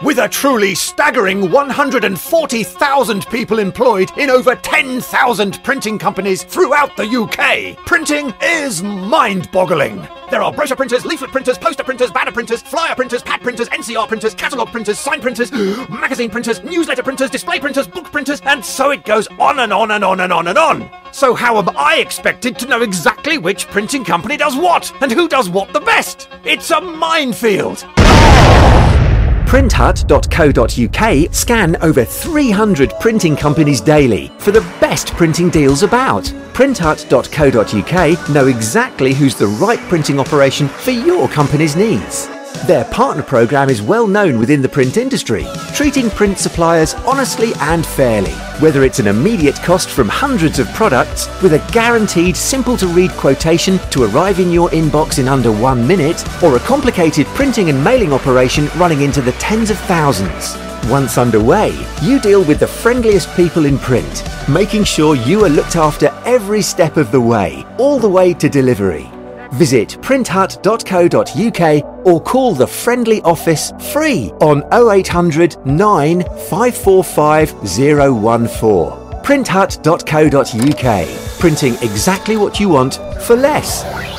With a truly staggering 140,000 people employed in over 10,000 printing companies throughout the UK, printing is mind-boggling. There are brochure printers, leaflet printers, poster printers, banner printers, flyer printers, pad printers, NCR printers, catalogue printers, sign printers, magazine printers, newsletter printers, display printers, book printers, and so it goes on and on and on and on and on. So how am I expected to know exactly which printing company does what, and who does what the best? It's a minefield. Printhut.co.uk scan over 300 printing companies daily for the best printing deals about. Printhut.co.uk know exactly who's the right printing operation for your company's needs. Their partner programme is well known within the print industry, treating print suppliers honestly and fairly. Whether it's an immediate cost from hundreds of products with a guaranteed simple-to-read quotation to arrive in your inbox in under 1 minute, or a complicated printing and mailing operation running into the tens of thousands. Once underway, you deal with the friendliest people in print, making sure you are looked after every step of the way, all the way to delivery. Visit printhut.co.uk or call the friendly office free on 0800 9 545 014. Printhut.co.uk. Printing exactly what you want for less.